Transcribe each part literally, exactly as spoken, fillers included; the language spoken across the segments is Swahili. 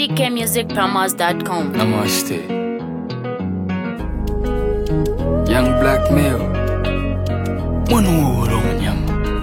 b k music promos dot com. Namaste. Young black male. Mwanuro mnyama.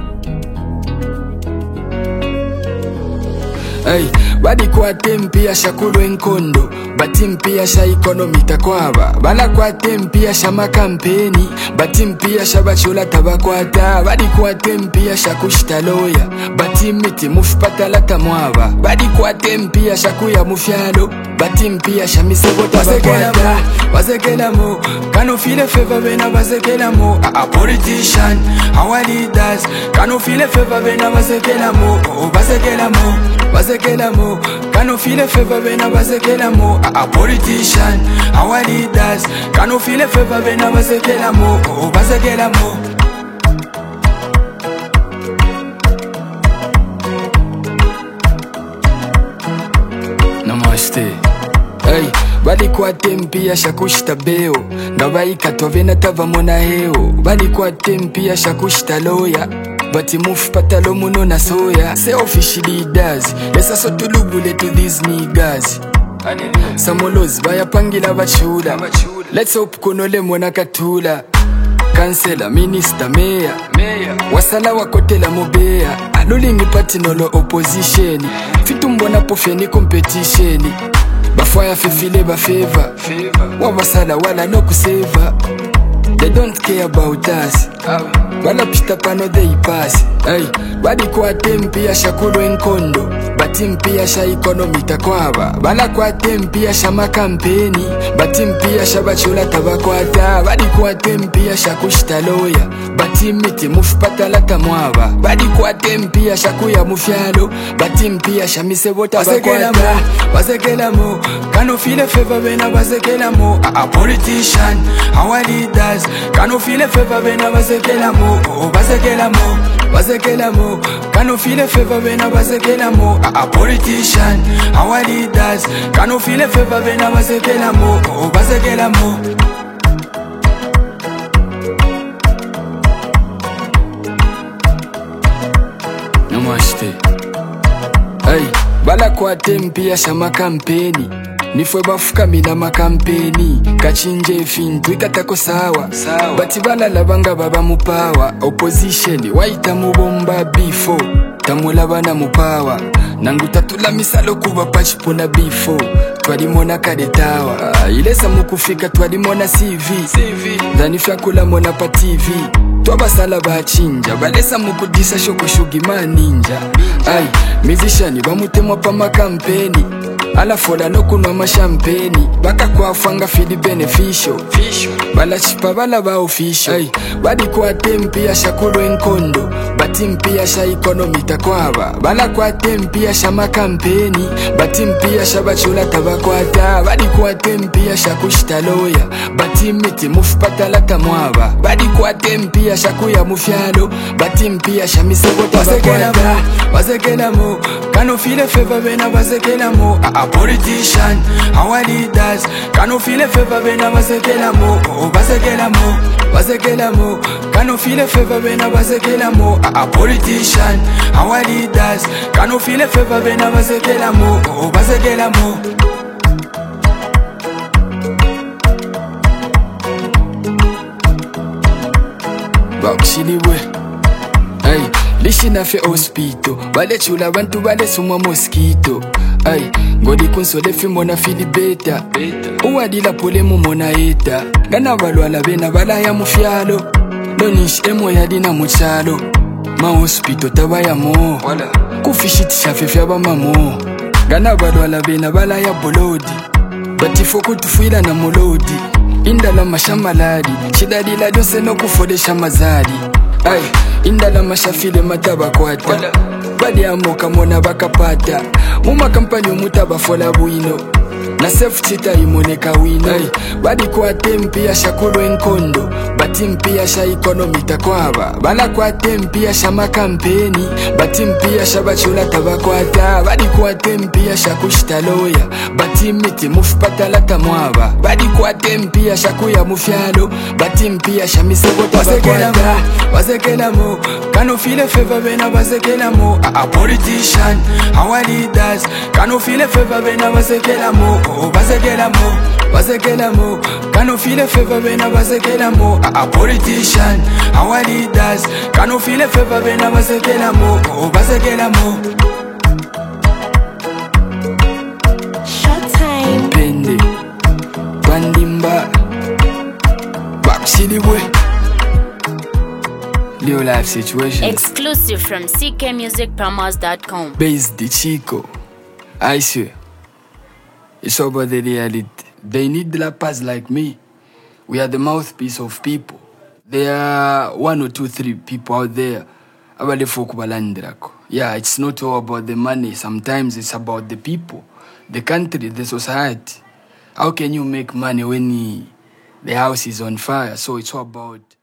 Hey, badi kwa tempi ya shakulu enkondo batimpi ya sha ekonomi takwaba bala kwa tempi ya sha makampeni batimpi ya sha bachola tabakwata badi kwa tempi ya sha kushita loya batimiti mufipata lata mwaba badi kwa tempi ya sha kuya mufyalo batimpi ya sha misebo tabakwata wazekela mo kano file favor bena wazekela mo a, a politician our leaders kano file favor bena wazekela mo o wazekela mo wazekela mo kano file favor bena wazekela mo a, a politician our leaders kano file favor bena wazekela mo o wazekela mo Namaste. Hey, bali kwa tempi ya shakushita beo ngabaika tovena tava mona heo bali kwa tempi ya shakushita loya bati move patalo muno na soya say officially does lesa so tulubule to these niggas samolos baya pangila bachula let's hope konole mona katula kansela minister mayor wasala wakotela mobea alulingi party nolo opposition fitumbona pofeni competition bafaya fefile ba favor wabasala wala no kuseva they don't care about us wala pita pano they pass hey badi kwa tempi ya shakulu enkondo batimpi ya sha ekonomi takwaba bala kwa tempi ya sha makampeni batimpi ya sha bachola tabakwata badi kwa tempi ya sha kushita loya batimiti mufipata lata mwaba badi kwa tempi ya sha kuya mufyalo batimpi ya sha misebo tabakwata wazekela mo kano file favor bena wazekela mo a, a politician our leaders kano file favor bena wazekela mo o wazekela mo wazekela mo kano file favor bena wazekela mo a, a politician our leaders kano file favor bena wazekela mo o wazekela mo Namaste. Hey, bala kwa tempi ya shama kampeni nifwe bafuka mina makampeni kachinje fintu ikatako sawa bati bala labanga baba mupawa opposition waita mubomba bifo tamulabana mupawa nangu tatula misalo kuba pachipona bifo twalimona kadetawa ilesa mukufika twalimona C V zanifya kula mona pa T V twabasala bachinja balesa mukudisa shoko shugima ninja ay musician bamutemwa pa makampeni ala fola no kunwa mashampeni baka kwafanga fili beneficial bala chipa bala ba official hey, badi kwa tempi ya shakulu enkondo batimpi ya sha ekonomi takwaba bala kwa tempi ya sha makampeni batimpi ya sha bachola tabakwata badi kwa tempi ya sha kushita loya batimiti mufipata lata mwaba badi kwa tempi ya sha kuya mufyalo batimpi ya sha misebo tabakwata wazekela mo kano file favor bena wazekela mo a, a politician our leaders kano file favor bena wazekela mo o wazekela mo wazekela mo kano file favor bena wazekela mo a, a politician our leaders kano file favor bena wazekela mo o wazekela mo bakshiliwe hey lishi nafe hospital bale chula bantu bale sumwa mosquito ay ngodi kunsole fimo na filibeta uwadila pole mu mona eta ngana balwala bena bala ya mufyalo donish emo ya dina muchalo ma hospital tabaya mo kufishiti shafe fyaba mamo ngana balwala bena bala ya bolodi batifo kutufuila na molodi indala mashamaladi chidadila dose no kufodesha mazadi ay indala mashafile matabakwata badi amoka mona bakapata muma kampani umutaba fola buino na self chita imoneka wino hey. Badi kwa tempi ya shakuru enkondo batimpi ya sha economy takwaba bala kwa tempi ya sha makampeni batimpi ya sha bachula tabakwata badi kwa tempi ya sha kushita loya batimiti mufupata lata mwaba badi kwa tempi ya sha kuya mufyalo batimpi ya sha misebo tabakwata wazekela mo kano feel a favor when I wazekela mo a, a politician our leaders kano feel a favor when I wazekela mo oh wazekela mo wazekela mo kano feel a favor when I wazekela mo a, a politician our leaders kano feel a favor when I wazekela mo oh wazekela mo Showtime pende bandimba bakshilibwe New life situation. Exclusive from C K music promos dot com. Based the Chico. I swear. It's about the reality. They need rappers like me. We are the mouthpiece of people. There are one or two, three people out there. Yeah, it's not all about the money. Sometimes it's about the people, the country, the society. How can you make money when the house is on fire? So it's all about